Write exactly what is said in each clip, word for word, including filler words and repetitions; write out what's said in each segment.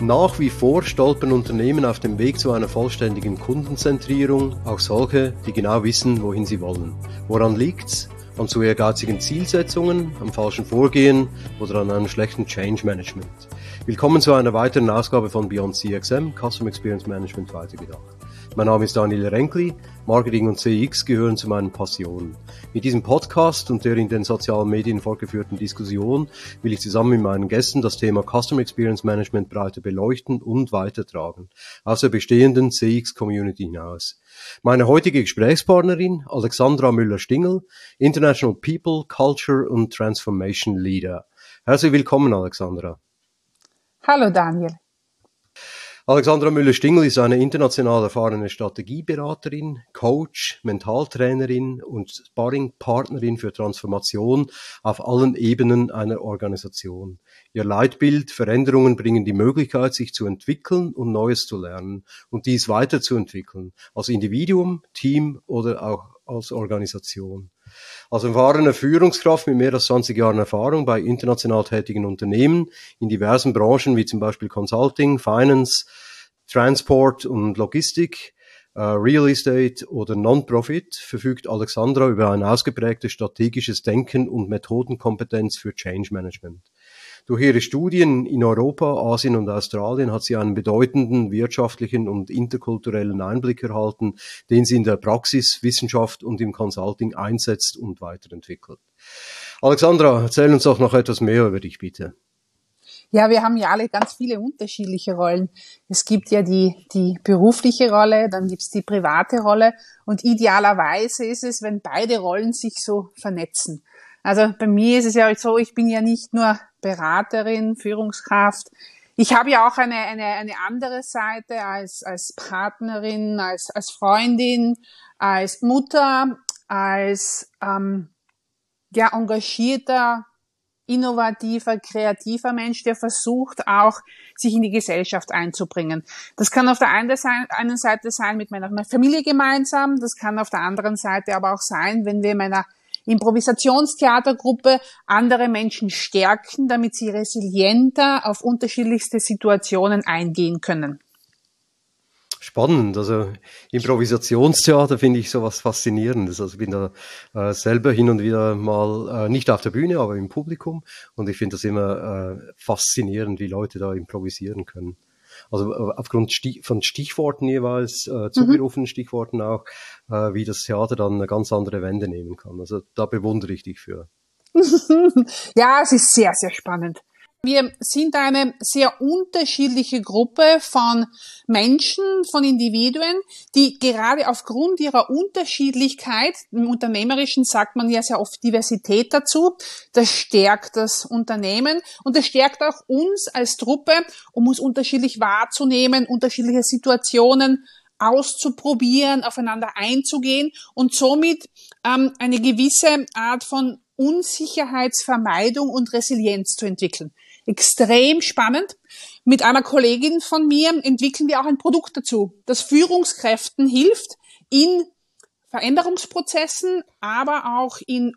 Nach wie vor stolpern Unternehmen auf dem Weg zu einer vollständigen Kundenzentrierung, auch solche, die genau wissen, wohin sie wollen. Woran liegt's? An zu ehrgeizigen Zielsetzungen, am falschen Vorgehen oder an einem schlechten Change Management. Willkommen zu einer weiteren Ausgabe von Beyond C X M, Customer Experience Management weitergedacht. Mein Name ist Daniel Renkli, Marketing und C X gehören zu meinen Passionen. Mit diesem Podcast und der in den sozialen Medien fortgeführten Diskussion will ich zusammen mit meinen Gästen das Thema Customer Experience Management breiter beleuchten und weitertragen, aus der bestehenden C X-Community hinaus. Meine heutige Gesprächspartnerin, Alexandra Müller-Stingel, International People, Culture und Transformation Leader. Herzlich willkommen, Alexandra. Hallo, Daniel. Alexandra Müller-Stingel ist eine international erfahrene Strategieberaterin, Coach, Mentaltrainerin und Sparringpartnerin für Transformation auf allen Ebenen einer Organisation. Ihr Leitbild: Veränderungen bringen die Möglichkeit, sich zu entwickeln und Neues zu lernen und dies weiterzuentwickeln, als Individuum, Team oder auch als Organisation. Als erfahrene Führungskraft mit mehr als zwanzig Jahren Erfahrung bei international tätigen Unternehmen in diversen Branchen wie zum Beispiel Consulting, Finance, Transport und Logistik, äh, Real Estate oder Non-Profit verfügt Alexandra über ein ausgeprägtes strategisches Denken und Methodenkompetenz für Change Management. Durch ihre Studien in Europa, Asien und Australien hat sie einen bedeutenden wirtschaftlichen und interkulturellen Einblick erhalten, den sie in der Praxis, Wissenschaft und im Consulting einsetzt und weiterentwickelt. Alexandra, erzähl uns doch noch etwas mehr über dich, bitte. Ja, wir haben ja alle ganz viele unterschiedliche Rollen. Es gibt ja die, die berufliche Rolle, dann gibt's die private Rolle und idealerweise ist es, wenn beide Rollen sich so vernetzen. Also bei mir ist es ja so, ich bin ja nicht nur Beraterin, Führungskraft. Ich habe ja auch eine, eine, eine andere Seite als, als Partnerin, als, als Freundin, als Mutter, als, ähm, ja, engagierter, innovativer, kreativer Mensch, der versucht auch, sich in die Gesellschaft einzubringen. Das kann auf der einen Seite sein mit meiner Familie gemeinsam, das kann auf der anderen Seite aber auch sein, wenn wir in meiner Improvisationstheatergruppe andere Menschen stärken, damit sie resilienter auf unterschiedlichste Situationen eingehen können. Spannend, also Improvisationstheater finde ich sowas Faszinierendes. Also ich bin da äh, selber hin und wieder mal, äh, nicht auf der Bühne, aber im Publikum, und ich finde das immer äh, faszinierend, wie Leute da improvisieren können. Also äh, aufgrund Stich- von Stichworten jeweils, äh, zugerufenen mhm. Stichworten auch, äh, wie das Theater dann eine ganz andere Wende nehmen kann. Also da bewundere ich dich für. Ja, es ist sehr, sehr spannend. Wir sind eine sehr unterschiedliche Gruppe von Menschen, von Individuen, die gerade aufgrund ihrer Unterschiedlichkeit, im Unternehmerischen sagt man ja sehr oft Diversität dazu, das stärkt das Unternehmen und das stärkt auch uns als Truppe, um uns unterschiedlich wahrzunehmen, unterschiedliche Situationen auszuprobieren, aufeinander einzugehen und somit ähm, eine gewisse Art von Unsicherheitsvermeidung und Resilienz zu entwickeln. Extrem spannend. Mit einer Kollegin von mir entwickeln wir auch ein Produkt dazu, das Führungskräften hilft, in Veränderungsprozessen, aber auch in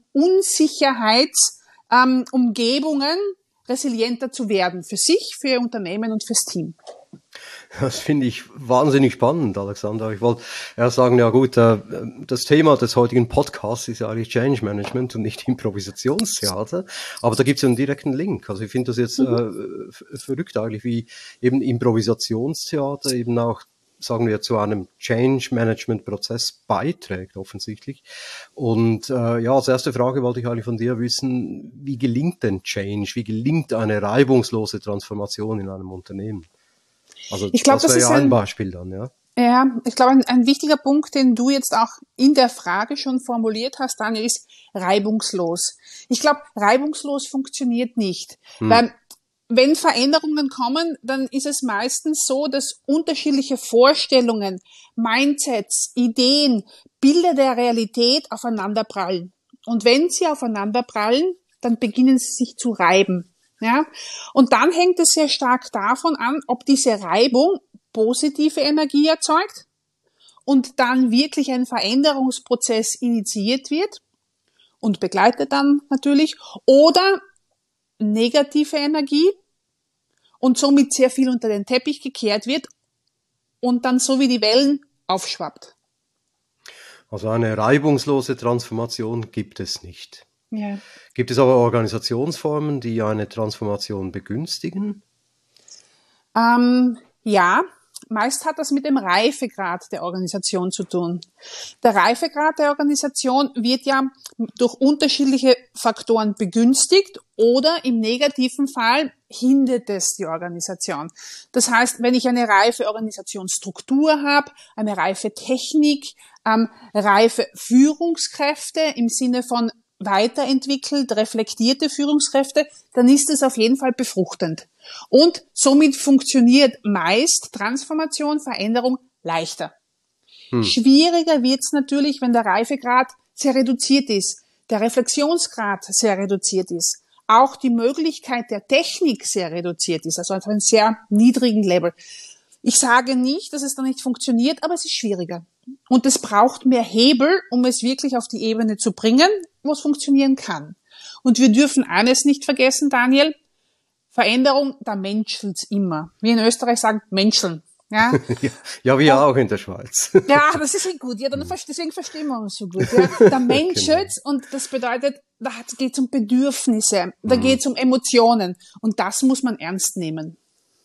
Unsicherheitsumgebungen ähm, resilienter zu werden. Für sich, für ihr Unternehmen und fürs Team. Das finde ich wahnsinnig spannend, Alexander. Ich wollte erst sagen, ja gut, äh, das Thema des heutigen Podcasts ist ja eigentlich Change Management und nicht Improvisationstheater, aber da gibt es ja einen direkten Link. Also ich finde das jetzt äh, verrückt eigentlich, wie eben Improvisationstheater eben auch, sagen wir, zu einem Change Management Prozess beiträgt, offensichtlich. Und äh, ja, als erste Frage wollte ich eigentlich von dir wissen, wie gelingt denn Change, wie gelingt eine reibungslose Transformation in einem Unternehmen? Also ich glaub, das wäre das ja ist ein Beispiel dann, ja. Ja, ich glaube, ein, ein wichtiger Punkt, den du jetzt auch in der Frage schon formuliert hast, Daniel, ist reibungslos. Ich glaube, reibungslos funktioniert nicht, hm. weil wenn Veränderungen kommen, dann ist es meistens so, dass unterschiedliche Vorstellungen, Mindsets, Ideen, Bilder der Realität aufeinanderprallen. Und wenn sie aufeinanderprallen, dann beginnen sie sich zu reiben. Ja, und dann hängt es sehr stark davon an, ob diese Reibung positive Energie erzeugt und dann wirklich ein Veränderungsprozess initiiert wird und begleitet dann natürlich, oder negative Energie und somit sehr viel unter den Teppich gekehrt wird und dann so wie die Wellen aufschwappt. Also eine reibungslose Transformation gibt es nicht. Ja. Gibt es aber Organisationsformen, die eine Transformation begünstigen? Ähm, ja, meist hat das mit dem Reifegrad der Organisation zu tun. Der Reifegrad der Organisation wird ja durch unterschiedliche Faktoren begünstigt oder im negativen Fall hindert es die Organisation. Das heißt, wenn ich eine reife Organisationsstruktur habe, eine reife Technik, ähm, reife Führungskräfte im Sinne von weiterentwickelt, reflektierte Führungskräfte, dann ist es auf jeden Fall befruchtend. Und somit funktioniert meist Transformation, Veränderung leichter. Hm. Schwieriger wird's natürlich, wenn der Reifegrad sehr reduziert ist, der Reflexionsgrad sehr reduziert ist, auch die Möglichkeit der Technik sehr reduziert ist, also auf einem sehr niedrigen Level. Ich sage nicht, dass es dann nicht funktioniert, aber es ist schwieriger. Und es braucht mehr Hebel, um es wirklich auf die Ebene zu bringen, wo es funktionieren kann. Und wir dürfen eines nicht vergessen, Daniel, Veränderung, da menschelt's immer. Wir in Österreich sagen Menscheln. Ja, ja wir auch in der Schweiz. Ja, das ist ja gut. Ja, dann, deswegen verstehen wir uns so gut. Ja. Da menschelt's genau. Und das bedeutet, da geht's um Bedürfnisse, da mhm. geht's um Emotionen. Und das muss man ernst nehmen.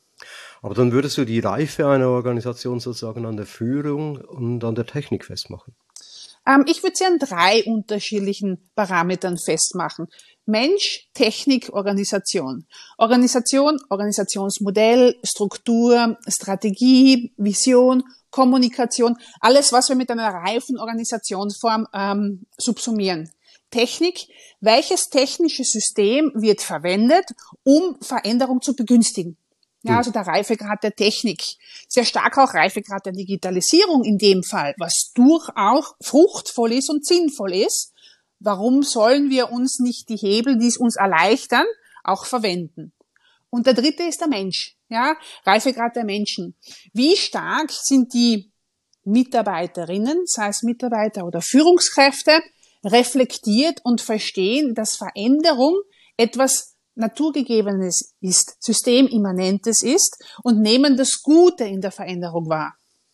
Aber dann würdest du die Reife einer Organisation sozusagen an der Führung und an der Technik festmachen? Ähm, ich würde sie an drei unterschiedlichen Parametern festmachen. Mensch, Technik, Organisation. Organisation, Organisationsmodell, Struktur, Strategie, Vision, Kommunikation, alles, was wir mit einer reifen Organisationsform ähm, subsumieren. Technik, welches technische System wird verwendet, um Veränderung zu begünstigen? Ja, also der Reifegrad der Technik. Sehr stark auch Reifegrad der Digitalisierung in dem Fall, was durchaus fruchtvoll ist und sinnvoll ist. Warum sollen wir uns nicht die Hebel, die es uns erleichtern, auch verwenden? Und der dritte ist der Mensch. Ja, Reifegrad der Menschen. Wie stark sind die Mitarbeiterinnen, sei es Mitarbeiter oder Führungskräfte, reflektiert und verstehen, dass Veränderung etwas Naturgegebenes ist, Systemimmanentes ist und nehmen das Gute in der Veränderung wahr.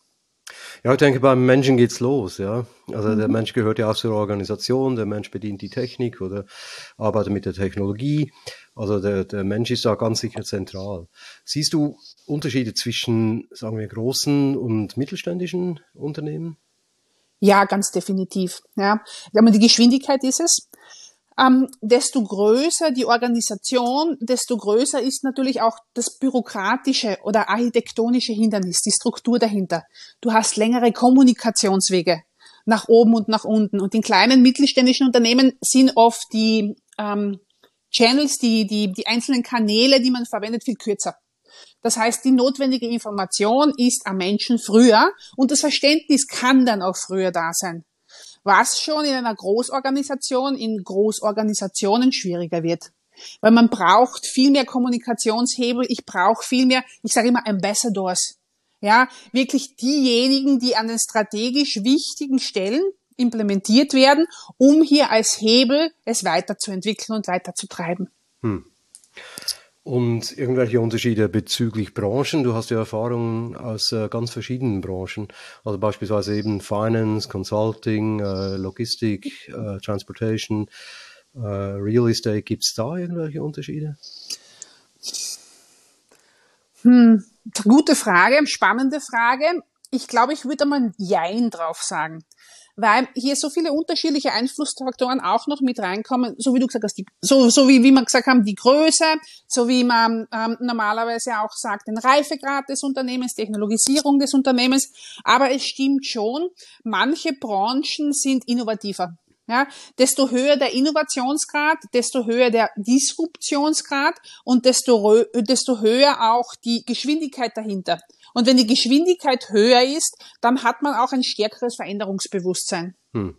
Ja, ich denke, beim Menschen geht's los, ja. Also mhm. der Mensch gehört ja auch zur Organisation, der Mensch bedient die Technik oder arbeitet mit der Technologie. Also der, der Mensch ist da ganz sicher zentral. Siehst du Unterschiede zwischen, sagen wir, großen und mittelständischen Unternehmen? Ja, ganz definitiv. Ja, die Geschwindigkeit ist es. Ähm, desto größer die Organisation, desto größer ist natürlich auch das bürokratische oder architektonische Hindernis, die Struktur dahinter. Du hast längere Kommunikationswege nach oben und nach unten. Und in kleinen mittelständischen Unternehmen sind oft die ähm, Channels, die, die, die einzelnen Kanäle, die man verwendet, viel kürzer. Das heißt, die notwendige Information ist am Menschen früher und das Verständnis kann dann auch früher da sein. Was schon in einer Großorganisation, in Großorganisationen schwieriger wird. Weil man braucht viel mehr Kommunikationshebel, ich brauche viel mehr, ich sage immer Ambassadors. Ja, wirklich diejenigen, die an den strategisch wichtigen Stellen implementiert werden, um hier als Hebel es weiterzuentwickeln und weiterzutreiben. Hm. Und irgendwelche Unterschiede bezüglich Branchen? Du hast ja Erfahrungen aus äh, ganz verschiedenen Branchen, also beispielsweise eben Finance, Consulting, äh, Logistik, äh, Transportation, äh, Real Estate. Gibt's da irgendwelche Unterschiede? Hm, gute Frage, spannende Frage. Ich glaube, ich würde mal ein Jein drauf sagen. Weil hier so viele unterschiedliche Einflussfaktoren auch noch mit reinkommen, so wie du gesagt hast, die, so, so wie, wie wir gesagt haben, die Größe, so wie man ähm, normalerweise auch sagt, den Reifegrad des Unternehmens, Technologisierung des Unternehmens. Aber es stimmt schon, manche Branchen sind innovativer. Ja, desto höher der Innovationsgrad, desto höher der Disruptionsgrad und desto, desto höher auch die Geschwindigkeit dahinter. Und wenn die Geschwindigkeit höher ist, dann hat man auch ein stärkeres Veränderungsbewusstsein. Hm.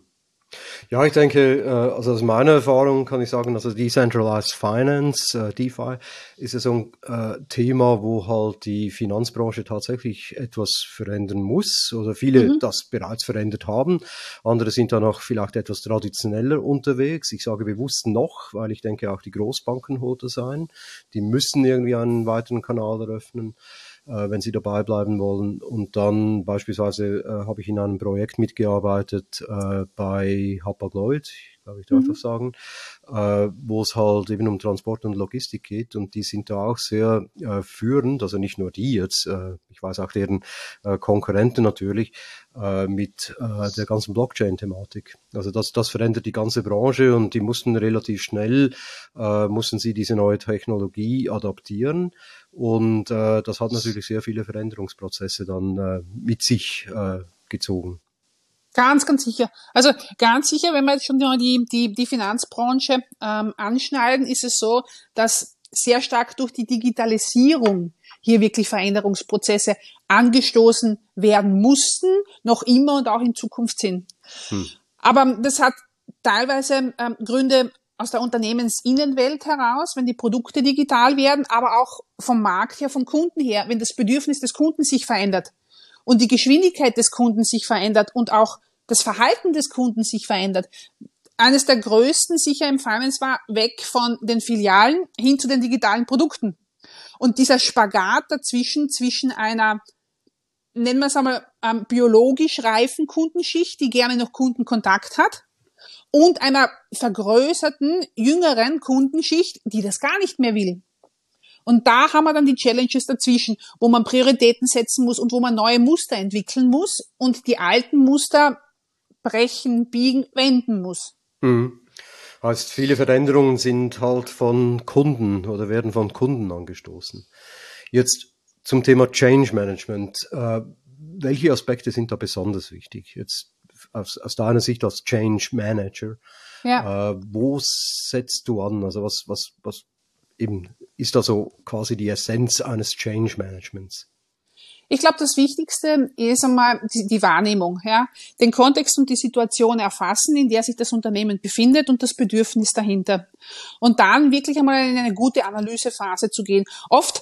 Ja, ich denke, also aus meiner Erfahrung kann ich sagen, also Decentralized Finance, DeFi, ist ja so ein Thema, wo halt die Finanzbranche tatsächlich etwas verändern muss oder viele Mhm. das bereits verändert haben. Andere sind da noch vielleicht etwas traditioneller unterwegs. Ich sage bewusst noch, weil ich denke, auch die Großbanken holt das ein. Die müssen irgendwie einen weiteren Kanal eröffnen, wenn sie dabei bleiben wollen. Und dann beispielsweise äh, habe ich in einem Projekt mitgearbeitet äh, bei Hapag-Lloyd, ich glaube, ich darf Mhm. das sagen, äh, wo es halt eben um Transport und Logistik geht. Und die sind da auch sehr äh, führend, also nicht nur die jetzt, äh, ich weiß auch deren äh, Konkurrenten natürlich, äh, mit äh, der ganzen Blockchain-Thematik. Also das, das verändert die ganze Branche und die mussten relativ schnell, äh, mussten sie diese neue Technologie adaptieren. Und äh, das hat natürlich sehr viele Veränderungsprozesse dann äh, mit sich äh, gezogen. Ganz, ganz sicher. Also ganz sicher, wenn wir jetzt schon die, die, die Finanzbranche ähm, anschneiden, ist es so, dass sehr stark durch die Digitalisierung hier wirklich Veränderungsprozesse angestoßen werden mussten, noch immer und auch in Zukunft sind. Hm. Aber das hat teilweise ähm, Gründe aus der Unternehmensinnenwelt heraus, wenn die Produkte digital werden, aber auch vom Markt her, vom Kunden her, wenn das Bedürfnis des Kunden sich verändert und die Geschwindigkeit des Kunden sich verändert und auch das Verhalten des Kunden sich verändert. Eines der größten sicher im Finance war weg von den Filialen hin zu den digitalen Produkten. Und dieser Spagat dazwischen, zwischen einer, nennen wir es einmal, ähm, biologisch reifen Kundenschicht, die gerne noch Kundenkontakt hat, und einer vergrößerten, jüngeren Kundenschicht, die das gar nicht mehr will. Und da haben wir dann die Challenges dazwischen, wo man Prioritäten setzen muss und wo man neue Muster entwickeln muss und die alten Muster brechen, biegen, wenden muss. Mhm. Heißt, viele Veränderungen sind halt von Kunden oder werden von Kunden angestoßen. Jetzt zum Thema Change Management. Äh, welche Aspekte sind da besonders wichtig? Jetzt aus, aus deiner Sicht als Change Manager. Ja. Äh, wo setzt du an? Also was, was, was eben ist da so quasi die Essenz eines Change Managements? Ich glaube, das Wichtigste ist einmal die, die Wahrnehmung, ja, den Kontext und die Situation erfassen, in der sich das Unternehmen befindet und das Bedürfnis dahinter. Und dann wirklich einmal in eine gute Analysephase zu gehen. Oft,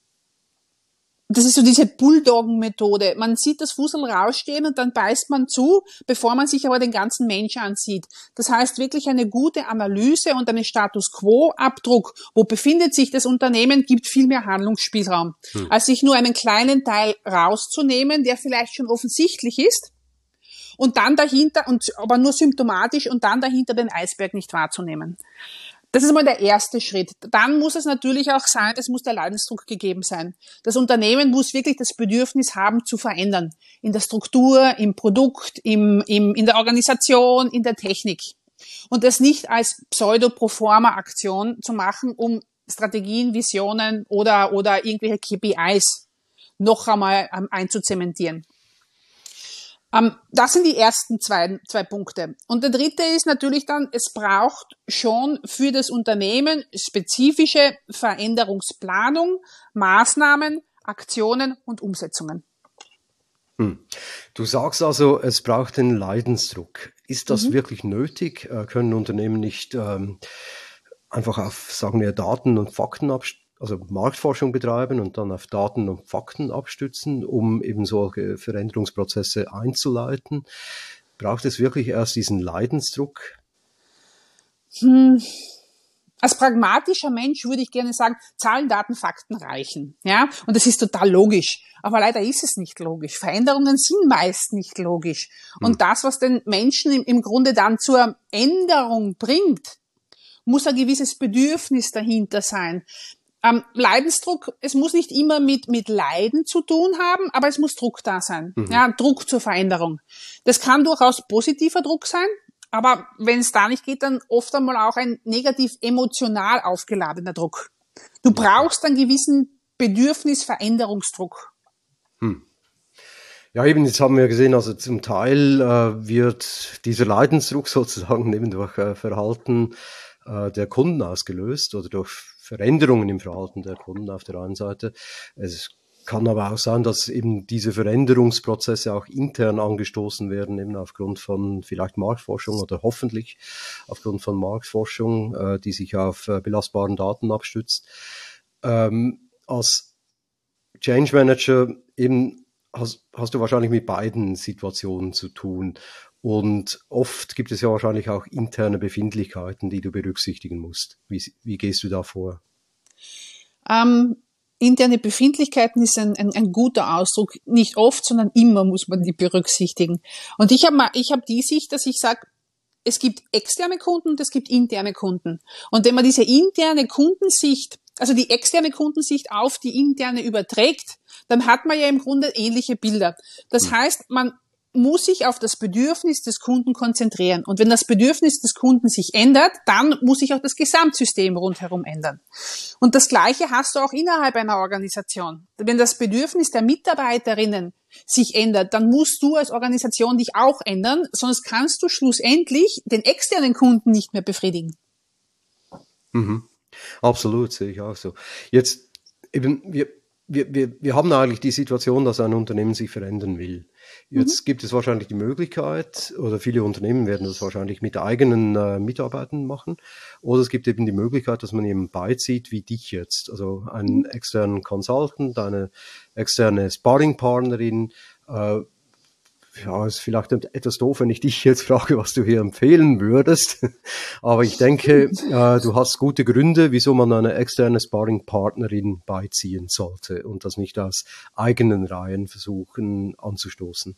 das ist so diese Bulldoggen-Methode. Man sieht das Fussel rausstehen und dann beißt man zu, bevor man sich aber den ganzen Mensch ansieht. Das heißt wirklich eine gute Analyse und einen Status-Quo-Abdruck. Wo befindet sich das Unternehmen, gibt viel mehr Handlungsspielraum, hm. als sich nur einen kleinen Teil rauszunehmen, der vielleicht schon offensichtlich ist, und dann dahinter, und aber nur symptomatisch, und dann dahinter den Eisberg nicht wahrzunehmen. Das ist mal der erste Schritt. Dann muss es natürlich auch sein, es muss der Leidensdruck gegeben sein. Das Unternehmen muss wirklich das Bedürfnis haben, zu verändern. In der Struktur, im Produkt, im, im, in der Organisation, in der Technik. Und das nicht als Pseudo-Proforma-Aktion zu machen, um Strategien, Visionen oder, oder irgendwelche K P Is noch einmal um, einzuzementieren. Um, das sind die ersten zwei, zwei Punkte. Und der dritte ist natürlich dann, es braucht schon für das Unternehmen spezifische Veränderungsplanung, Maßnahmen, Aktionen und Umsetzungen. Hm. Du sagst also, es braucht den Leidensdruck. Ist das mhm. wirklich nötig? Äh, können Unternehmen nicht ähm, einfach auf, sagen wir, Daten und Fakten abstellen? Also Marktforschung betreiben und dann auf Daten und Fakten abstützen, um eben solche Veränderungsprozesse einzuleiten? Braucht es wirklich erst diesen Leidensdruck? Hm. Als pragmatischer Mensch würde ich gerne sagen, Zahlen, Daten, Fakten reichen. Ja, und das ist total logisch. Aber leider ist es nicht logisch. Veränderungen sind meist nicht logisch. Und hm. das, was den Menschen im, im Grunde dann zur Änderung bringt, muss ein gewisses Bedürfnis dahinter sein. Ähm, Leidensdruck, es muss nicht immer mit, mit Leiden zu tun haben, aber es muss Druck da sein. Mhm. Ja, Druck zur Veränderung. Das kann durchaus positiver Druck sein, aber wenn es da nicht geht, dann oft einmal auch ein negativ emotional aufgeladener Druck. Du brauchst einen gewissen Bedürfnis-Veränderungsdruck. Hm. Ja, eben, jetzt haben wir gesehen, also zum Teil äh, wird dieser Leidensdruck sozusagen eben durch äh, Verhalten äh, der Kunden ausgelöst oder durch Veränderungen im Verhalten der Kunden auf der einen Seite. Es kann aber auch sein, dass eben diese Veränderungsprozesse auch intern angestoßen werden, eben aufgrund von vielleicht Marktforschung oder hoffentlich aufgrund von Marktforschung, äh, die sich auf äh, belastbaren Daten abstützt. Ähm, als Change Manager eben hast, hast du wahrscheinlich mit beiden Situationen zu tun. Und oft gibt es ja wahrscheinlich auch interne Befindlichkeiten, die du berücksichtigen musst. Wie, wie gehst du da vor? Ähm, interne Befindlichkeiten ist ein, ein, ein guter Ausdruck. Nicht oft, sondern immer muss man die berücksichtigen. Und ich habe mal, ich habe die Sicht, dass ich sage, es gibt externe Kunden und es gibt interne Kunden. Und wenn man diese interne Kundensicht, also die externe Kundensicht auf die interne überträgt, dann hat man ja im Grunde ähnliche Bilder. Das heißt, man muss sich auf das Bedürfnis des Kunden konzentrieren. Und wenn das Bedürfnis des Kunden sich ändert, dann muss sich auch das Gesamtsystem rundherum ändern. Und das Gleiche hast du auch innerhalb einer Organisation. Wenn das Bedürfnis der Mitarbeiterinnen sich ändert, dann musst du als Organisation dich auch ändern, sonst kannst du schlussendlich den externen Kunden nicht mehr befriedigen. Mhm. Absolut, sehe ich auch so. Jetzt eben, wir, wir, wir, wir haben eigentlich die Situation, dass ein Unternehmen sich verändern will. Jetzt mhm. gibt es wahrscheinlich die Möglichkeit, oder viele Unternehmen werden das wahrscheinlich mit eigenen äh, Mitarbeitern machen, oder es gibt eben die Möglichkeit, dass man jemanden beizieht, wie dich jetzt, also einen externen Consultant, eine externe Sparringpartnerin. Äh, ja, ist vielleicht etwas doof, wenn ich dich jetzt frage, was du hier empfehlen würdest, aber ich denke, äh, du hast gute Gründe, wieso man eine externe Sparringpartnerin beiziehen sollte und das nicht aus eigenen Reihen versuchen anzustoßen.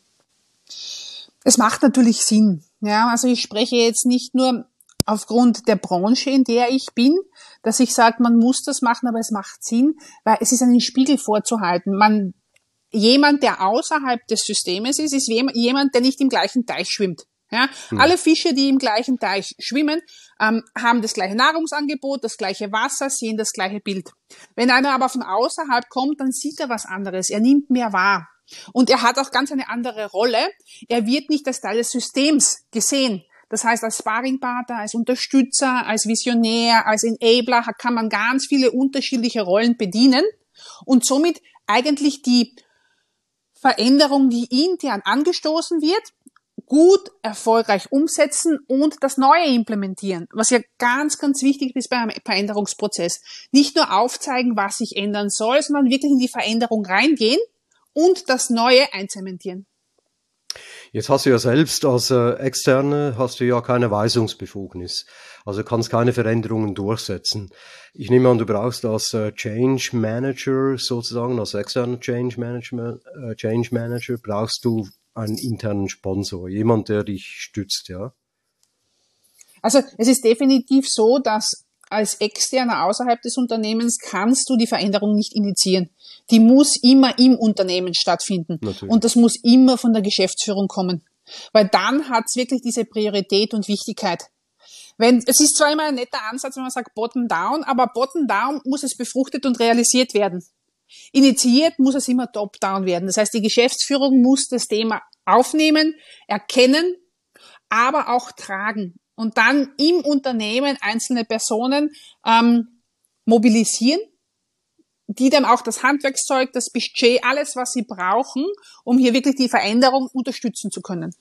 Es macht natürlich Sinn. Ja, also ich spreche jetzt nicht nur aufgrund der Branche, in der ich bin, dass ich sage, man muss das machen, aber es macht Sinn, weil es ist einen Spiegel vorzuhalten. Man Jemand, der außerhalb des Systems ist, ist jemand, der nicht im gleichen Teich schwimmt. Ja? Hm. Alle Fische, die im gleichen Teich schwimmen, ähm, haben das gleiche Nahrungsangebot, das gleiche Wasser, sehen das gleiche Bild. Wenn einer aber von außerhalb kommt, dann sieht er was anderes. Er nimmt mehr wahr. Und er hat auch ganz eine andere Rolle. Er wird nicht als Teil des Systems gesehen. Das heißt, als Sparringpartner, als Unterstützer, als Visionär, als Enabler kann man ganz viele unterschiedliche Rollen bedienen und somit eigentlich die Veränderung, die intern angestoßen wird, gut, erfolgreich umsetzen und das Neue implementieren, was ja ganz, ganz wichtig ist beim Veränderungsprozess. Nicht nur aufzeigen, was sich ändern soll, sondern wirklich in die Veränderung reingehen und das Neue einzementieren. Jetzt hast du ja selbst als äh, Externe, hast du ja keine Weisungsbefugnis. Also kannst keine Veränderungen durchsetzen. Ich nehme an, du brauchst als äh, Change Manager sozusagen, als externer Change Manager, äh, Change Manager, brauchst du einen internen Sponsor, jemand, der dich stützt, ja? Also es ist definitiv so, dass als Externer außerhalb des Unternehmens kannst du die Veränderung nicht initiieren. Die muss immer im Unternehmen stattfinden. Natürlich. Und das muss immer von der Geschäftsführung kommen. Weil dann hat es wirklich diese Priorität und Wichtigkeit. Wenn, es ist zwar immer ein netter Ansatz, wenn man sagt bottom-down, aber bottom-down muss es befruchtet und realisiert werden. Initiiert muss es immer top-down werden. Das heißt, die Geschäftsführung muss das Thema aufnehmen, erkennen, aber auch tragen. Und dann im Unternehmen einzelne Personen ähm, mobilisieren, die dann auch das Handwerkszeug, das Budget, alles, was sie brauchen, um hier wirklich die Veränderung unterstützen zu können.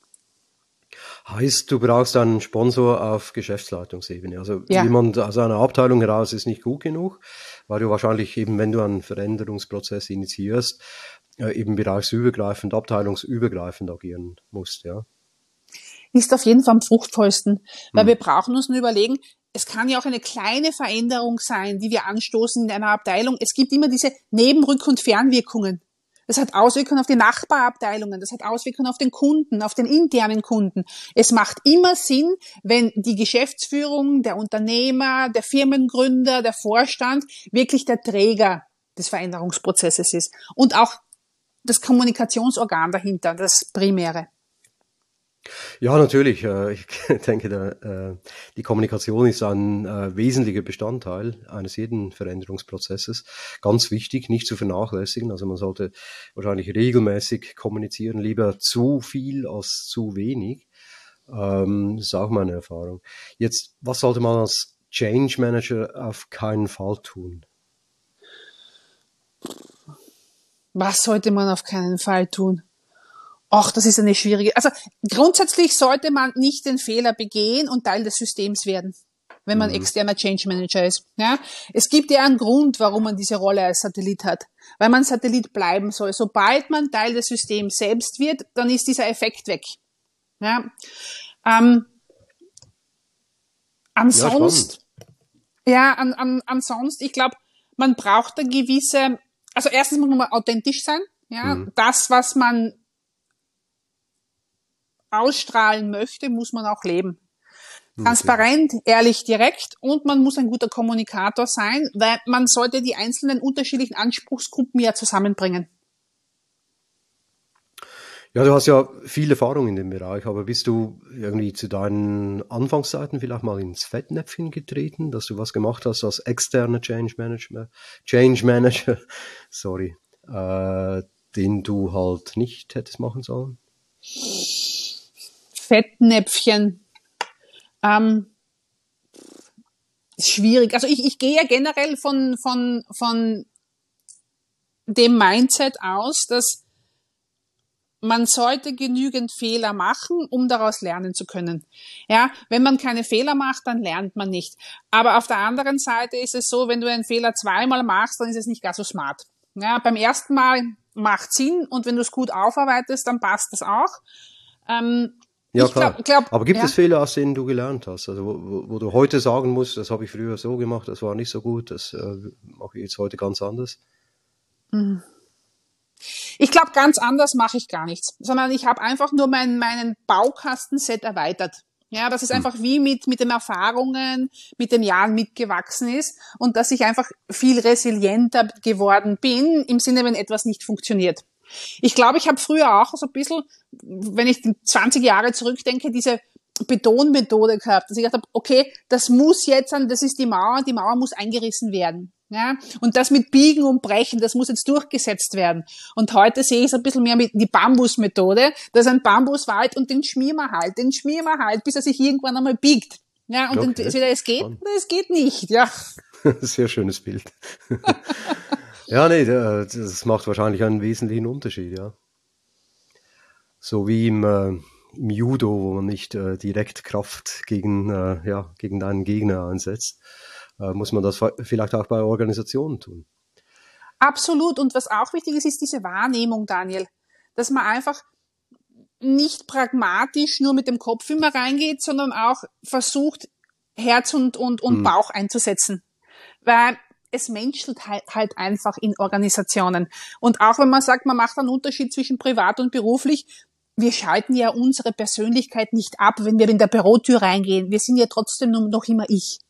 Heißt, du brauchst einen Sponsor auf Geschäftsleitungsebene. Also ja. Jemand aus einer Abteilung heraus ist nicht gut genug, weil du wahrscheinlich eben, wenn du einen Veränderungsprozess initiierst, eben bereichsübergreifend, abteilungsübergreifend agieren musst, ja. Ist auf jeden Fall am fruchtvollsten, weil hm. wir brauchen uns nur überlegen, es kann ja auch eine kleine Veränderung sein, die wir anstoßen in einer Abteilung. Es gibt immer diese Nebenrück- und Fernwirkungen. Das hat Auswirkungen auf die Nachbarabteilungen, das hat Auswirkungen auf den Kunden, auf den internen Kunden. Es macht immer Sinn, wenn die Geschäftsführung, der Unternehmer, der Firmengründer, der Vorstand wirklich der Träger des Veränderungsprozesses ist und auch das Kommunikationsorgan dahinter, das Primäre. Ja, natürlich. Ich denke, die Kommunikation ist ein wesentlicher Bestandteil eines jeden Veränderungsprozesses. Ganz wichtig, nicht zu vernachlässigen. Also man sollte wahrscheinlich regelmäßig kommunizieren, lieber zu viel als zu wenig. Das ist auch meine Erfahrung. Jetzt, was sollte man als Change Manager auf keinen Fall tun? Was sollte man auf keinen Fall tun? Ach, das ist eine schwierige, also grundsätzlich sollte man nicht den Fehler begehen und Teil des Systems werden, wenn man mhm. externer Change Manager ist. Ja, es gibt ja einen Grund, warum man diese Rolle als Satellit hat, weil man Satellit bleiben soll. Sobald man Teil des Systems selbst wird, dann ist dieser Effekt weg. Ja, ähm, ansonsten, ja, ja an, an, ansonsten, ich glaube, man braucht eine gewisse, also erstens muss man mal authentisch sein. Ja, mhm. das, was man ausstrahlen möchte, muss man auch leben. Transparent, okay. ehrlich, direkt, und man muss ein guter Kommunikator sein, weil man sollte die einzelnen unterschiedlichen Anspruchsgruppen ja zusammenbringen. Ja, du hast ja viel Erfahrung in dem Bereich, aber bist du irgendwie zu deinen Anfangszeiten vielleicht mal ins Fettnäpfchen getreten, dass du was gemacht hast als externer Change Manager, Change Manager, sorry, äh, den du halt nicht hättest machen sollen? Fettnäpfchen. Ähm, schwierig. Also ich, ich gehe ja generell von, von, von dem Mindset aus, dass man sollte genügend Fehler machen, um daraus lernen zu können. Ja, wenn man keine Fehler macht, dann lernt man nicht. Aber auf der anderen Seite ist es so, wenn du einen Fehler zweimal machst, dann ist es nicht gar so smart. Ja, beim ersten Mal macht Sinn, und wenn du es gut aufarbeitest, dann passt das auch. Ähm, Ja, ich klar. Glaub, glaub, aber gibt ja. es Fehler, aus denen du gelernt hast? Also wo, wo, wo du heute sagen musst, das habe ich früher so gemacht, das war nicht so gut, das äh, mache ich jetzt heute ganz anders? Ich glaube, ganz anders mache ich gar nichts, sondern ich habe einfach nur meinen, meinen Baukastenset erweitert. Ja, dass es einfach wie mit, mit den Erfahrungen, mit den Jahren mitgewachsen ist, und dass ich einfach viel resilienter geworden bin, im Sinne, wenn etwas nicht funktioniert. Ich glaube, ich habe früher auch so ein bisschen, wenn ich zwanzig Jahre zurückdenke, diese Betonmethode gehabt, dass ich gedacht habe, okay, das muss jetzt an, das ist die Mauer, die Mauer muss eingerissen werden. Ja, und das mit Biegen und Brechen, das muss jetzt durchgesetzt werden. Und heute sehe ich es ein bisschen mehr mit die Bambusmethode. Das ist ein Bambuswald, und den schmieren wir halt, den schmieren wir halt, bis er sich irgendwann einmal biegt. Ja, und okay. entweder es geht oder es geht nicht, ja. Sehr schönes Bild. Ja, nee, das macht wahrscheinlich einen wesentlichen Unterschied, ja. So wie im, äh, im Judo, wo man nicht äh, direkt Kraft gegen, äh, ja, gegen einen Gegner einsetzt, äh, muss man das vielleicht auch bei Organisationen tun. Absolut. Und was auch wichtig ist, ist diese Wahrnehmung, Daniel. Dass man einfach nicht pragmatisch nur mit dem Kopf immer reingeht, sondern auch versucht, Herz und, und, und hm. Bauch einzusetzen. Weil es menschelt halt, halt einfach in Organisationen. Und auch wenn man sagt, man macht einen Unterschied zwischen privat und beruflich, wir schalten ja unsere Persönlichkeit nicht ab, wenn wir in der Bürotür reingehen. Wir sind ja trotzdem noch immer ich.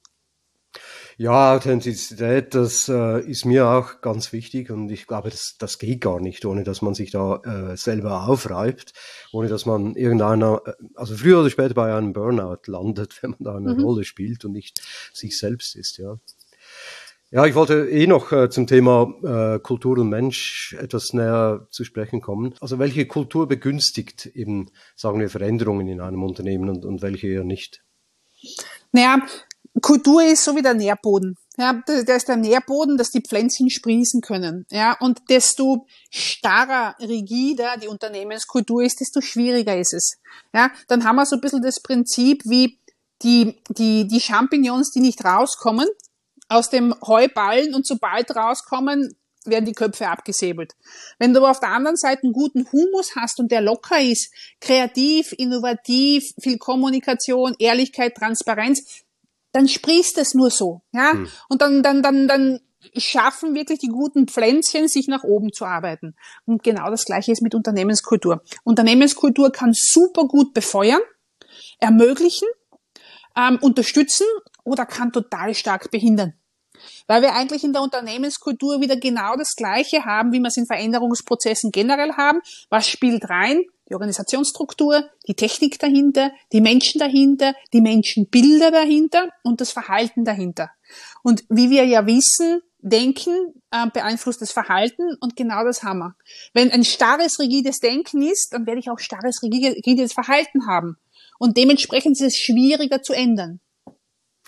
Ja, Authentizität, das äh, ist mir auch ganz wichtig, und ich glaube, das, das geht gar nicht, ohne dass man sich da äh, selber aufreibt, ohne dass man irgendeiner, also früher oder später bei einem Burnout landet, wenn man da eine mhm. Rolle spielt und nicht sich selbst ist, ja. Ja, ich wollte eh noch äh, zum Thema äh, Kultur und Mensch etwas näher zu sprechen kommen. Also welche Kultur begünstigt eben, sagen wir, Veränderungen in einem Unternehmen, und, und welche eher nicht? Naja, Kultur ist so wie der Nährboden. Ja, der ist der Nährboden, dass die Pflänzchen sprießen können. Ja, und desto starrer, rigider die Unternehmenskultur ist, desto schwieriger ist es. Ja, dann haben wir so ein bisschen das Prinzip wie die, die, die Champignons, die nicht rauskommen aus dem Heuballen, und sobald rauskommen, werden die Köpfe abgesäbelt. Wenn du aber auf der anderen Seite einen guten Humus hast und der locker ist, kreativ, innovativ, viel Kommunikation, Ehrlichkeit, Transparenz, dann sprießt es nur so, ja. Hm. Und dann, dann, dann, dann schaffen wirklich die guten Pflänzchen, sich nach oben zu arbeiten. Und genau das Gleiche ist mit Unternehmenskultur. Unternehmenskultur kann super gut befeuern, ermöglichen, ähm, unterstützen oder kann total stark behindern. Weil wir eigentlich in der Unternehmenskultur wieder genau das Gleiche haben, wie wir es in Veränderungsprozessen generell haben. Was spielt rein? Die Organisationsstruktur, die Technik dahinter, die Menschen dahinter, die Menschenbilder dahinter und das Verhalten dahinter. Und wie wir ja wissen, Denken äh, beeinflusst das Verhalten, und genau das haben wir. Wenn ein starres, rigides Denken ist, dann werde ich auch starres, rigides Verhalten haben. Und dementsprechend ist es schwieriger zu ändern.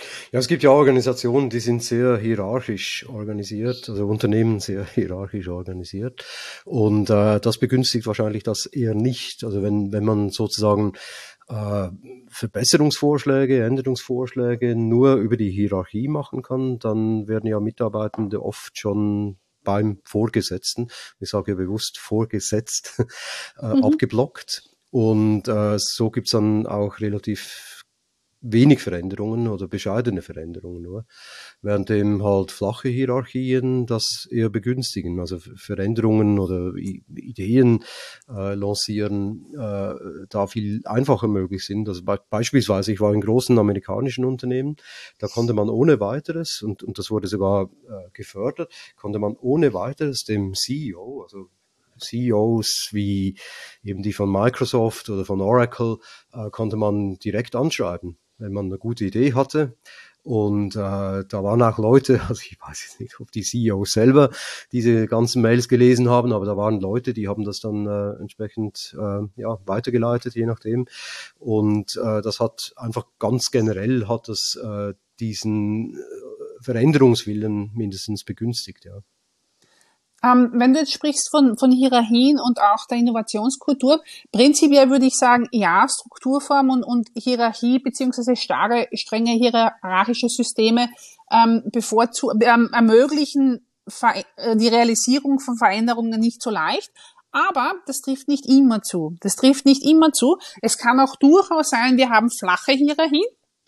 Ja, es gibt ja Organisationen, die sind sehr hierarchisch organisiert, also Unternehmen sehr hierarchisch organisiert. Und äh, das begünstigt wahrscheinlich das eher nicht. Also wenn, wenn man sozusagen äh, Verbesserungsvorschläge, Änderungsvorschläge nur über die Hierarchie machen kann, dann werden ja Mitarbeitende oft schon beim Vorgesetzten, ich sage ja bewusst vorgesetzt, äh, mhm. abgeblockt. Und äh, so gibt's dann auch relativ wenig Veränderungen oder bescheidene Veränderungen nur, währenddem halt flache Hierarchien das eher begünstigen, also Veränderungen oder I- Ideen äh, lancieren äh, da viel einfacher möglich sind. Also be- beispielsweise, ich war in großen amerikanischen Unternehmen, da konnte man ohne weiteres, und, und das wurde sogar äh, gefördert, konnte man ohne weiteres dem C E O, also C E Os wie eben die von Microsoft oder von Oracle, äh, konnte man direkt anschreiben, wenn man eine gute Idee hatte. Und äh, da waren auch Leute, also ich weiß jetzt nicht, ob die C E Os selber diese ganzen Mails gelesen haben, aber da waren Leute, die haben das dann äh, entsprechend äh, ja weitergeleitet, je nachdem. Und äh, das hat einfach ganz generell hat das äh, diesen Veränderungswillen mindestens begünstigt, ja. Ähm, wenn du jetzt sprichst von, von Hierarchien und auch der Innovationskultur, prinzipiell würde ich sagen, ja, Strukturform und, und Hierarchie beziehungsweise starre, strenge hierarchische Systeme ähm, bevorzu- ähm, ermöglichen Ver- die Realisierung von Veränderungen nicht so leicht. Aber das trifft nicht immer zu. Das trifft nicht immer zu. Es kann auch durchaus sein, wir haben flache Hierarchien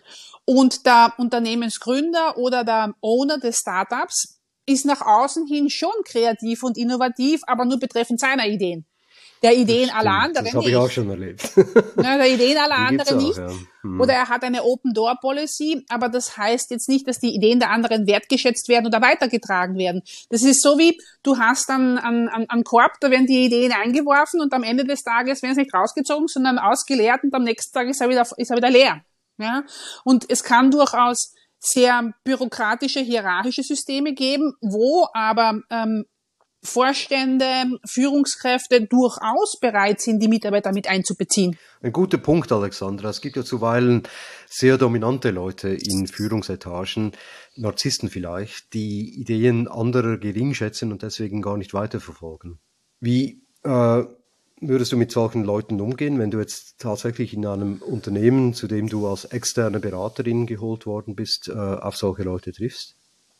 und der Unternehmensgründer oder der Owner des Startups ist nach außen hin schon kreativ und innovativ, aber nur betreffend seiner Ideen. Der Ideen aller anderen nicht. Das habe ich auch schon erlebt. Ja, der Ideen aller anderen auch, nicht. Ja. Hm. Oder er hat eine Open-Door-Policy, aber das heißt jetzt nicht, dass die Ideen der anderen wertgeschätzt werden oder weitergetragen werden. Das ist so wie, du hast einen, einen, einen Korb, da werden die Ideen eingeworfen und am Ende des Tages werden sie nicht rausgezogen, sondern ausgeleert und am nächsten Tag ist er wieder, ist er wieder leer. Ja? Und es kann durchaus sehr bürokratische, hierarchische Systeme geben, wo aber ähm, Vorstände, Führungskräfte durchaus bereit sind, die Mitarbeiter mit einzubeziehen. Ein guter Punkt, Alexandra. Es gibt ja zuweilen sehr dominante Leute in Führungsetagen, Narzissten vielleicht, die Ideen anderer gering schätzen und deswegen gar nicht weiterverfolgen. Wie äh, würdest du mit solchen Leuten umgehen, wenn du jetzt tatsächlich in einem Unternehmen, zu dem du als externe Beraterin geholt worden bist, äh, auf solche Leute triffst?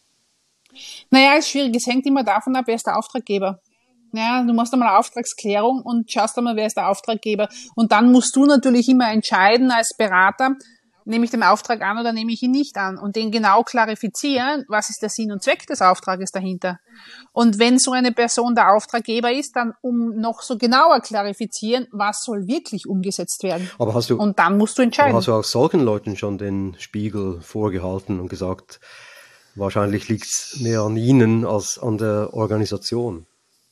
Naja, ist schwierig. Es hängt immer davon ab, wer ist der Auftraggeber. Ja, du machst einmal eine Auftragsklärung und schaust einmal, wer ist der Auftraggeber. Und dann musst du natürlich immer entscheiden als Berater, nehme ich den Auftrag an oder nehme ich ihn nicht an und den genau klarifizieren, was ist der Sinn und Zweck des Auftrages dahinter. Und wenn so eine Person der Auftraggeber ist, dann um noch so genauer klarifizieren, was soll wirklich umgesetzt werden. Aber hast du, und dann musst du entscheiden. Aber hast du auch solchen Leuten schon den Spiegel vorgehalten und gesagt, wahrscheinlich liegt es mehr an Ihnen als an der Organisation?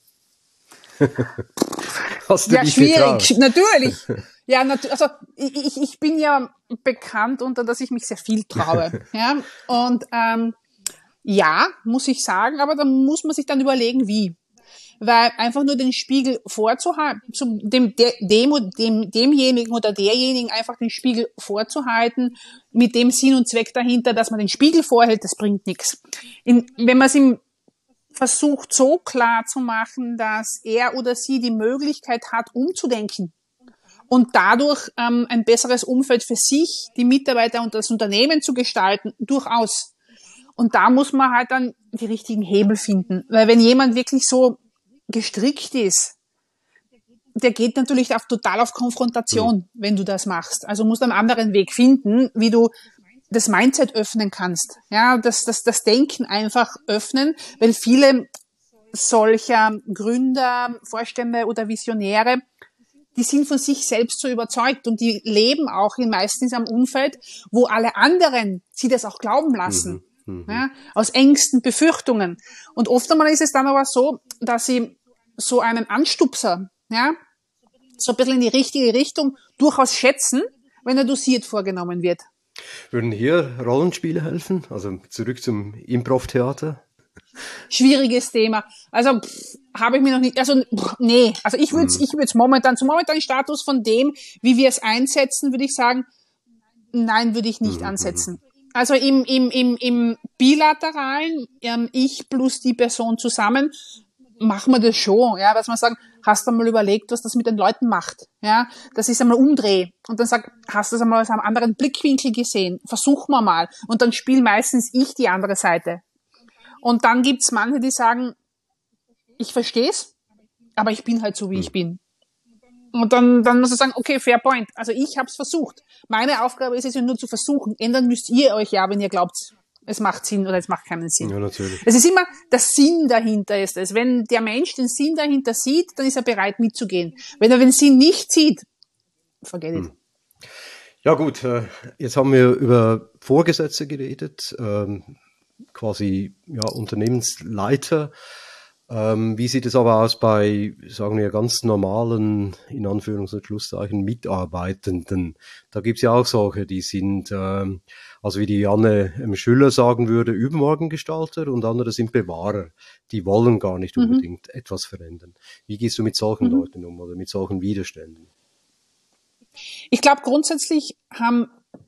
Hast du ja, dich schwierig, getraut? Natürlich. Ja, nat- also ich, ich bin ja bekannt unter, dass ich mich sehr viel traue. Ja, und ähm, ja, muss ich sagen, aber da muss man sich dann überlegen, wie. Weil einfach nur den Spiegel vorzuhalten, zu dem, dem, dem, demjenigen oder derjenigen einfach den Spiegel vorzuhalten, mit dem Sinn und Zweck dahinter, dass man den Spiegel vorhält, das bringt nichts. In, wenn man es ihm versucht so klar zu machen, dass er oder sie die Möglichkeit hat, umzudenken und dadurch ähm, ein besseres Umfeld für sich, die Mitarbeiter und das Unternehmen zu gestalten, durchaus. Und da muss man halt dann die richtigen Hebel finden. Weil wenn jemand wirklich so gestrickt ist, der geht natürlich auf, total auf Konfrontation, mhm. wenn du das machst. Also musst einen anderen Weg finden, wie du das Mindset öffnen kannst. Ja, das, das, das Denken einfach öffnen, weil viele solcher Gründer, Vorstände oder Visionäre, die sind von sich selbst so überzeugt und die leben auch in meistens am Umfeld, wo alle anderen sie das auch glauben lassen. Mhm. Ja, aus Ängsten, Befürchtungen. Und oft einmal ist es dann aber so, dass sie so einen Anstupser, ja, so ein bisschen in die richtige Richtung durchaus schätzen, wenn er dosiert vorgenommen wird. Würden hier Rollenspiele helfen? Also zurück zum Improv-Theater? Schwieriges Thema. Also habe ich mir noch nicht, also pff, nee, also ich würde mhm. ich würde es momentan, zum momentanen Status von dem, wie wir es einsetzen, würde ich sagen, nein, würde ich nicht mhm. ansetzen. Also im, im, im, im bilateralen, ähm, ich plus die Person zusammen, machen wir das schon, ja, dass man sagt, hast du mal überlegt, was das mit den Leuten macht, ja, das ist einmal Umdreh und dann sag, hast du das einmal aus einem anderen Blickwinkel gesehen, versuchen wir mal und dann spiele meistens ich die andere Seite. Und dann gibt's manche, die sagen, ich versteh's, aber ich bin halt so, wie ich bin. Und dann, dann muss man sagen, okay, fair point, also ich hab's versucht. Meine Aufgabe ist es ja nur zu versuchen, ändern müsst ihr euch ja, wenn ihr glaubt, es macht Sinn oder es macht keinen Sinn. Ja, natürlich. Es ist immer, der Sinn dahinter ist es. Wenn der Mensch den Sinn dahinter sieht, dann ist er bereit mitzugehen. Wenn er den Sinn nicht sieht, forget it. Hm. Ja gut, jetzt haben wir über Vorgesetzte geredet, quasi ja, Unternehmensleiter. Wie sieht es aber aus bei, sagen wir, ganz normalen, in Anführungs- und Schlusszeichen, Mitarbeitenden? Da gibt's ja auch solche, die sind, ähm, also wie die Anne M. Schüller sagen würde, Übermorgengestalter und andere sind Bewahrer. Die wollen gar nicht Mhm. unbedingt etwas verändern. Wie gehst du mit solchen Mhm. Leuten um oder mit solchen Widerständen? Ich glaube, grundsätzlich haben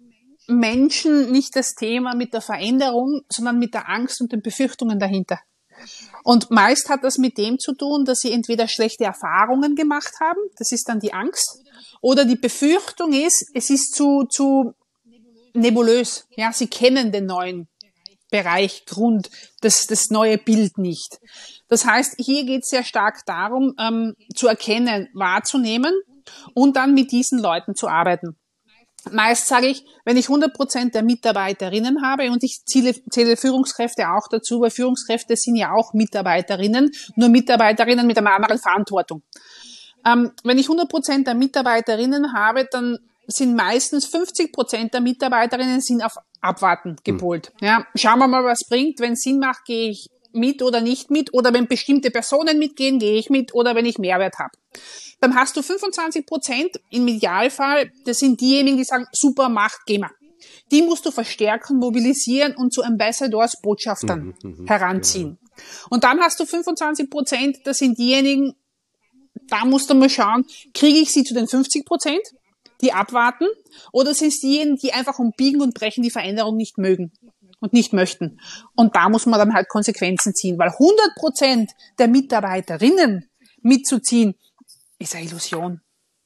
Menschen nicht das Thema mit der Veränderung, sondern mit der Angst und den Befürchtungen dahinter. Und meist hat das mit dem zu tun, dass sie entweder schlechte Erfahrungen gemacht haben, das ist dann die Angst, oder die Befürchtung ist, es ist zu, zu nebulös. Ja, sie kennen den neuen Bereich, Grund, das, das neue Bild nicht. Das heißt, hier geht es sehr stark darum, ähm, zu erkennen, wahrzunehmen und dann mit diesen Leuten zu arbeiten. Meist sage ich, wenn ich hundert Prozent der Mitarbeiterinnen habe und ich zähle, zähle Führungskräfte auch dazu, weil Führungskräfte sind ja auch Mitarbeiterinnen, nur Mitarbeiterinnen mit einer anderen Verantwortung. Ähm, wenn ich hundert Prozent der Mitarbeiterinnen habe, dann sind meistens fünfzig Prozent der Mitarbeiterinnen sind auf Abwarten gepolt. Hm. Ja, schauen wir mal, was bringt. Wenn es Sinn macht, gehe ich mit oder nicht mit. Oder wenn bestimmte Personen mitgehen, gehe ich mit. Oder wenn ich Mehrwert habe. Dann hast du fünfundzwanzig Prozent im Idealfall, das sind diejenigen, die sagen, super, macht, geh mal. Die musst du verstärken, mobilisieren und zu Ambassadors, Botschaftern mhm, mhm, heranziehen. Genau. Und dann hast du fünfundzwanzig Prozent, das sind diejenigen, da musst du mal schauen, kriege ich sie zu den fünfzig Prozent, die abwarten, oder sind es diejenigen, die einfach um Biegen und Brechen die Veränderung nicht mögen und nicht möchten. Und da muss man dann halt Konsequenzen ziehen, weil hundert Prozent der Mitarbeiterinnen mitzuziehen, ist eine Illusion.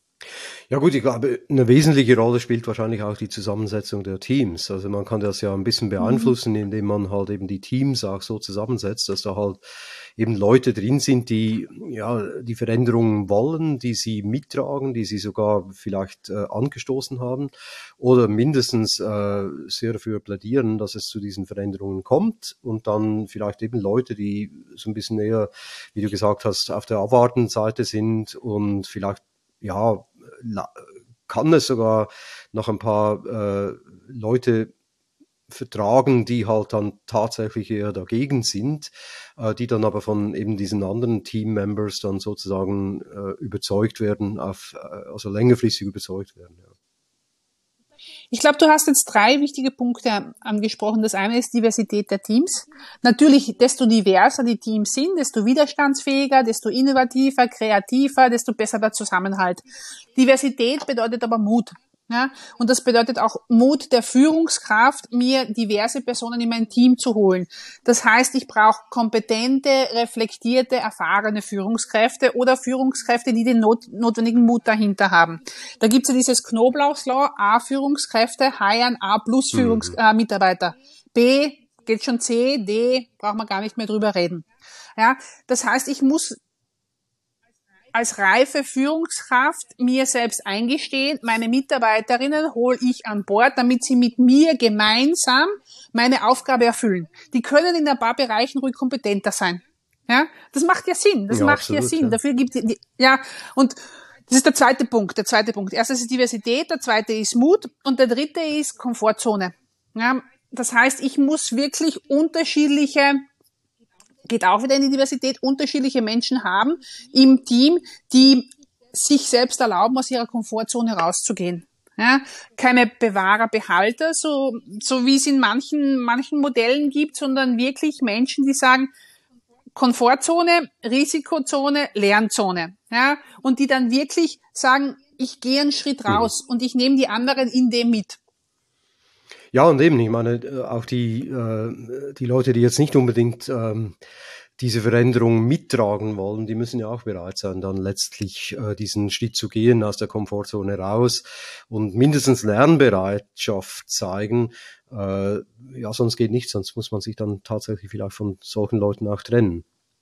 Ja gut, ich glaube, eine wesentliche Rolle spielt wahrscheinlich auch die Zusammensetzung der Teams. Also man kann das ja ein bisschen beeinflussen, mhm. indem man halt eben die Teams auch so zusammensetzt, dass da halt eben Leute drin sind, die ja die Veränderungen wollen, die sie mittragen, die sie sogar vielleicht äh, angestoßen haben oder mindestens äh, sehr dafür plädieren, dass es zu diesen Veränderungen kommt und dann vielleicht eben Leute, die so ein bisschen eher, wie du gesagt hast, auf der abwartenden Seite sind und vielleicht ja kann es sogar noch ein paar äh, Leute vertragen, die halt dann tatsächlich eher dagegen sind, äh, die dann aber von eben diesen anderen Team-Members dann sozusagen äh, überzeugt werden, auf, äh, also längerfristig überzeugt werden. Ja. Ich glaube, du hast jetzt drei wichtige Punkte angesprochen. Das eine ist Diversität der Teams. Natürlich, desto diverser die Teams sind, desto widerstandsfähiger, desto innovativer, kreativer, desto besser der Zusammenhalt. Diversität bedeutet aber Mut. Ja, und das bedeutet auch Mut der Führungskraft, mir diverse Personen in mein Team zu holen. Das heißt, ich brauche kompetente, reflektierte, erfahrene Führungskräfte oder Führungskräfte, die den not- notwendigen Mut dahinter haben. Da gibt's ja dieses Knoblauchslaw, A Führungskräfte, heiern A plus Führungs- äh, Mitarbeiter. B geht schon C, D braucht man gar nicht mehr drüber reden. Ja, das heißt, ich muss als reife Führungskraft mir selbst eingestehen, meine Mitarbeiterinnen hole ich an Bord, damit sie mit mir gemeinsam meine Aufgabe erfüllen. Die können in ein paar Bereichen ruhig kompetenter sein. Ja, das macht ja Sinn. Das ja, macht absolut, ja Sinn. Ja. Dafür gibt die, ja, und das ist der zweite Punkt, der zweite Punkt. Erstens ist Diversität, der zweite ist Mut und der dritte ist Komfortzone. Ja, das heißt, ich muss wirklich unterschiedliche geht auch wieder in die Diversität, unterschiedliche Menschen haben im Team, die sich selbst erlauben, aus ihrer Komfortzone rauszugehen. Ja, keine Bewahrer, Behalter, so, so wie es in manchen, manchen Modellen gibt, sondern wirklich Menschen, die sagen, Komfortzone, Risikozone, Lernzone. Ja, und die dann wirklich sagen, ich gehe einen Schritt raus mhm. und ich nehme die anderen in dem mit. Ja, und eben, ich meine, äh, auch die, äh, die Leute, die jetzt nicht unbedingt ähm, diese Veränderung mittragen wollen, die müssen ja auch bereit sein, dann letztlich äh, diesen Schritt zu gehen aus der Komfortzone raus und mindestens Lernbereitschaft zeigen. Äh, ja, sonst geht nichts, sonst muss man sich dann tatsächlich vielleicht von solchen Leuten auch trennen.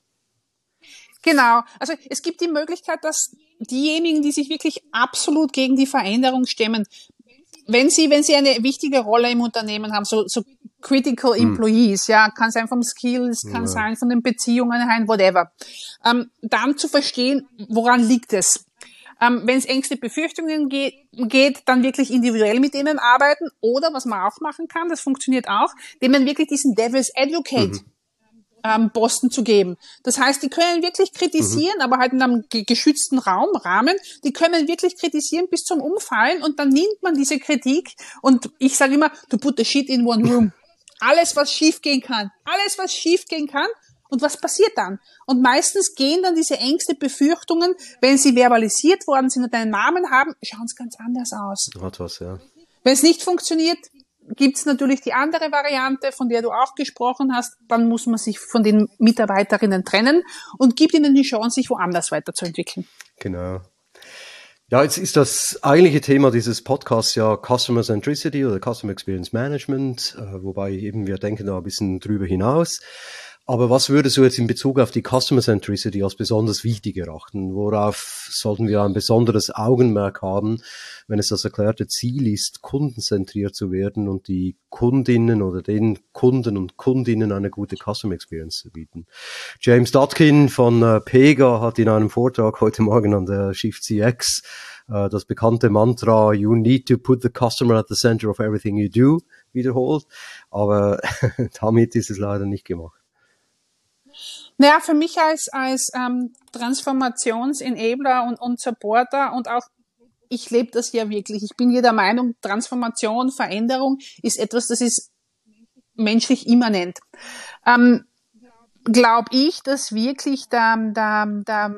Genau. Also es gibt die Möglichkeit, dass diejenigen, die sich wirklich absolut gegen die Veränderung stemmen, wenn sie, wenn sie eine wichtige Rolle im Unternehmen haben, so, so critical employees, hm. ja, kann sein vom Skills, kann ja. sein von den Beziehungen her, whatever, ähm, dann zu verstehen, woran liegt es. Ähm, wenn es Ängste, Befürchtungen geht, geht, dann wirklich individuell mit denen arbeiten oder, was man auch machen kann, das funktioniert auch, dem man wirklich diesen Devil's Advocate mhm. ähm, Posten zu geben. Das heißt, die können wirklich kritisieren, mhm. aber halt in einem ge- geschützten Raum, Rahmen, die können wirklich kritisieren bis zum Umfallen und dann nimmt man diese Kritik und ich sage immer, to put the shit in one room. Alles, was schief gehen kann. Alles, was schief gehen kann. Und was passiert dann? Und meistens gehen dann diese Ängste, Befürchtungen, wenn sie verbalisiert worden sind und einen Namen haben, schauen es ganz anders aus. Hat was, ja. Wenn es nicht funktioniert, gibt es natürlich die andere Variante, von der du auch gesprochen hast. Dann muss man sich von den Mitarbeiterinnen trennen und gibt ihnen die Chance, sich woanders weiterzuentwickeln. Genau. Ja, jetzt ist das eigentliche Thema dieses Podcasts ja Customer Centricity oder Customer Experience Management, äh, wobei eben wir denken da ein bisschen drüber hinaus. Aber was würdest du jetzt in Bezug auf die Customer Centricity als besonders wichtig erachten? Worauf sollten wir ein besonderes Augenmerk haben, wenn es das erklärte Ziel ist, kundenzentriert zu werden und die Kundinnen oder den Kunden und Kundinnen eine gute Customer Experience zu bieten? James Dotkin von äh, Pega hat in einem Vortrag heute Morgen an der Shift C X äh, das bekannte Mantra "You need to put the customer at the center of everything you do" wiederholt. Aber damit ist es leider nicht gemacht. Naja, für mich als, als ähm, Transformations-Enabler und, und Supporter und auch, ich lebe das ja wirklich. Ich bin hier der Meinung, Transformation, Veränderung ist etwas, das ist menschlich immanent. Ähm, glaube ich, dass wirklich der, der, der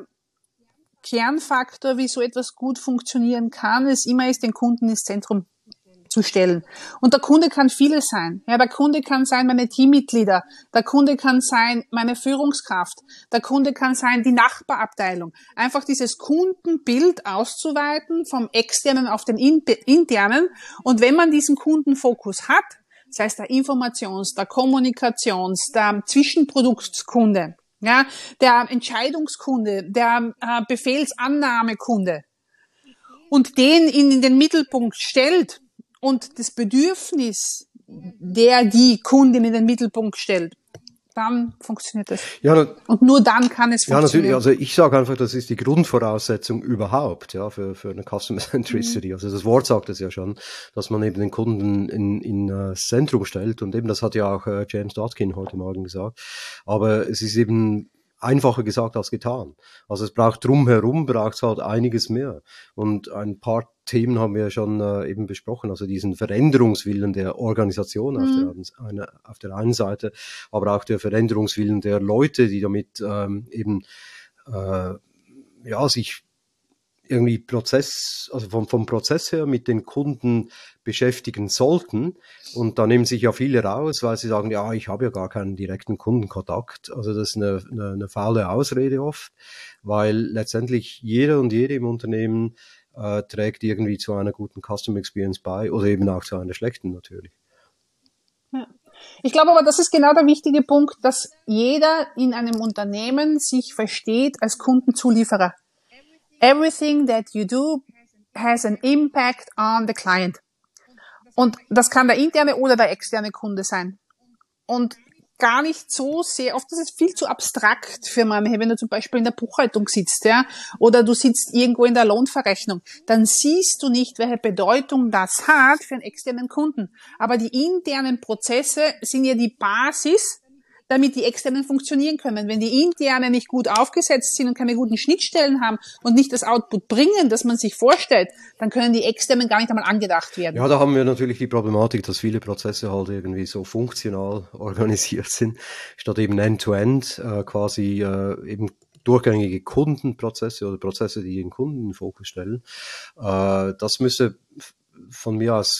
Kernfaktor, wie so etwas gut funktionieren kann, es immer ist, den Kunden ins Zentrum zu stellen. Und der Kunde kann vieles sein. Ja, der Kunde kann sein meine Teammitglieder, der Kunde kann sein meine Führungskraft, der Kunde kann sein die Nachbarabteilung. Einfach dieses Kundenbild auszuweiten vom externen auf den internen. Und wenn man diesen Kundenfokus hat, das heißt der Informations-, der Kommunikations-, der Zwischenproduktskunde, ja, der Entscheidungskunde, der äh, Befehlsannahmekunde und den in den Mittelpunkt stellt, und das Bedürfnis, der die Kundin in den Mittelpunkt stellt, dann funktioniert das. Ja, na, und nur dann kann es ja, funktionieren. Ja, natürlich. Also ich sage einfach, das ist die Grundvoraussetzung überhaupt, ja, für, für eine Customer Centricity. Mhm. Also das Wort sagt es ja schon, dass man eben den Kunden in, in uh, das Zentrum stellt. Und eben, das hat ja auch uh, James Dotkin heute Morgen gesagt. Aber es ist eben einfacher gesagt als getan. Also es braucht drumherum, braucht es halt einiges mehr. Und ein paar Themen haben wir ja schon äh, eben besprochen, also diesen Veränderungswillen der Organisation mhm. auf, der, eine, auf der einen Seite, aber auch der Veränderungswillen der Leute, die damit ähm, eben äh, ja sich irgendwie Prozess, also vom, vom Prozess her mit den Kunden beschäftigen sollten. Und da nehmen sich ja viele raus, weil sie sagen, ja, ich habe ja gar keinen direkten Kundenkontakt. Also das ist eine, eine, eine faule Ausrede oft, weil letztendlich jeder und jede im Unternehmen äh, trägt irgendwie zu einer guten Customer Experience bei oder eben auch zu einer schlechten natürlich. Ja. Ich glaube aber, das ist genau der wichtige Punkt, dass jeder in einem Unternehmen sich versteht als Kundenzulieferer. Everything that you do has an impact on the client. Und das kann der interne oder der externe Kunde sein. Und gar nicht so sehr, oft ist es viel zu abstrakt für manche, wenn du zum Beispiel in der Buchhaltung sitzt, ja, oder du sitzt irgendwo in der Lohnverrechnung, dann siehst du nicht, welche Bedeutung das hat für einen externen Kunden. Aber die internen Prozesse sind ja die Basis, damit die externen funktionieren können. Wenn die internen nicht gut aufgesetzt sind und keine guten Schnittstellen haben und nicht das Output bringen, das man sich vorstellt, dann können die externen gar nicht einmal angedacht werden. Ja, da haben wir natürlich die Problematik, dass viele Prozesse halt irgendwie so funktional organisiert sind, statt eben End-to-End, äh, quasi äh, eben durchgängige Kundenprozesse oder Prozesse, die den Kunden in den Fokus stellen. Äh, das müsste von mir aus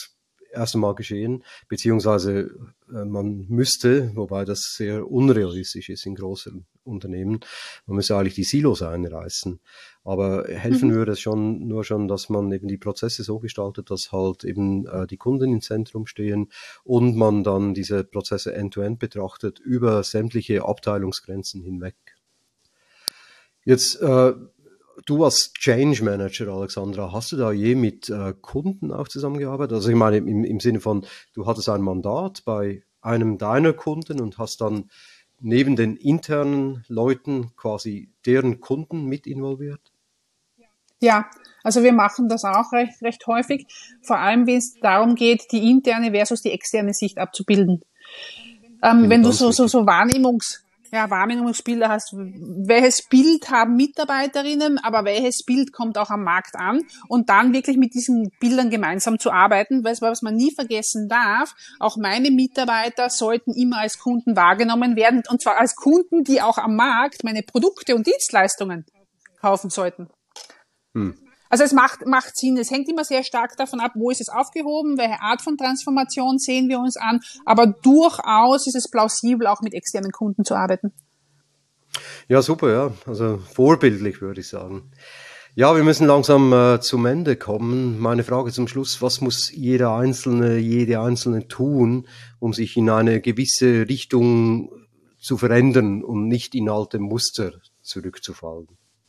erst einmal geschehen, beziehungsweise äh, man müsste, wobei das sehr unrealistisch ist in großen Unternehmen, man müsste eigentlich die Silos einreißen. Aber helfen mhm. würde es schon nur schon, dass man eben die Prozesse so gestaltet, dass halt eben äh, die Kunden im Zentrum stehen und man dann diese Prozesse end-to-end betrachtet über sämtliche Abteilungsgrenzen hinweg. Jetzt äh, du als Change Manager, Alexandra, hast du da je mit äh, Kunden auch zusammengearbeitet? Also ich meine im, im Sinne von, du hattest ein Mandat bei einem deiner Kunden und hast dann neben den internen Leuten quasi deren Kunden mit involviert? Ja, also wir machen das auch recht, recht häufig, vor allem wenn es darum geht, die interne versus die externe Sicht abzubilden. Ähm, wenn du so, so, so Wahrnehmungs Ja, Wahrnehmungsbilder hast, welches Bild haben Mitarbeiterinnen, aber welches Bild kommt auch am Markt an und dann wirklich mit diesen Bildern gemeinsam zu arbeiten, weil was man nie vergessen darf, auch meine Mitarbeiter sollten immer als Kunden wahrgenommen werden und zwar als Kunden, die auch am Markt meine Produkte und Dienstleistungen kaufen sollten. Hm. Also es macht, macht Sinn. Es hängt immer sehr stark davon ab, wo ist es aufgehoben, welche Art von Transformation sehen wir uns an. Aber durchaus ist es plausibel, auch mit externen Kunden zu arbeiten. Ja, super, ja. Also vorbildlich, würde ich sagen. Ja, wir müssen langsam äh, zum Ende kommen. Meine Frage zum Schluss, was muss jeder Einzelne, jede Einzelne tun, um sich in eine gewisse Richtung zu verändern und nicht in alte Muster zurückzufallen?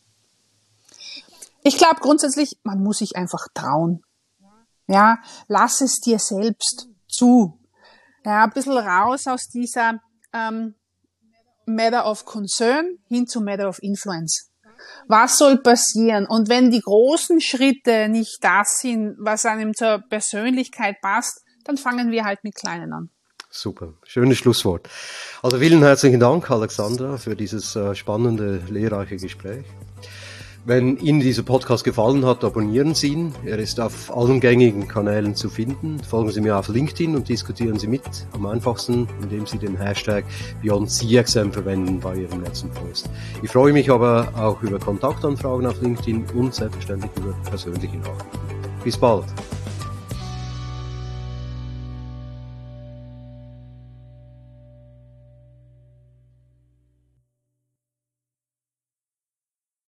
Ich glaube grundsätzlich, man muss sich einfach trauen. Ja, lass es dir selbst zu. Ja, ein bisschen raus aus dieser ähm, Matter of Concern hin zu Matter of Influence. Was soll passieren? Und wenn die großen Schritte nicht das sind, was einem zur Persönlichkeit passt, dann fangen wir halt mit kleinen an. Super, schönes Schlusswort. Also vielen herzlichen Dank, Alexandra, für dieses äh, spannende, lehrreiche Gespräch. Wenn Ihnen dieser Podcast gefallen hat, abonnieren Sie ihn. Er ist auf allen gängigen Kanälen zu finden. Folgen Sie mir auf LinkedIn und diskutieren Sie mit. Am einfachsten, indem Sie den Hashtag Beyond C X M verwenden bei Ihrem letzten Post. Ich freue mich aber auch über Kontaktanfragen auf LinkedIn und selbstverständlich über persönliche Nachrichten. Bis bald.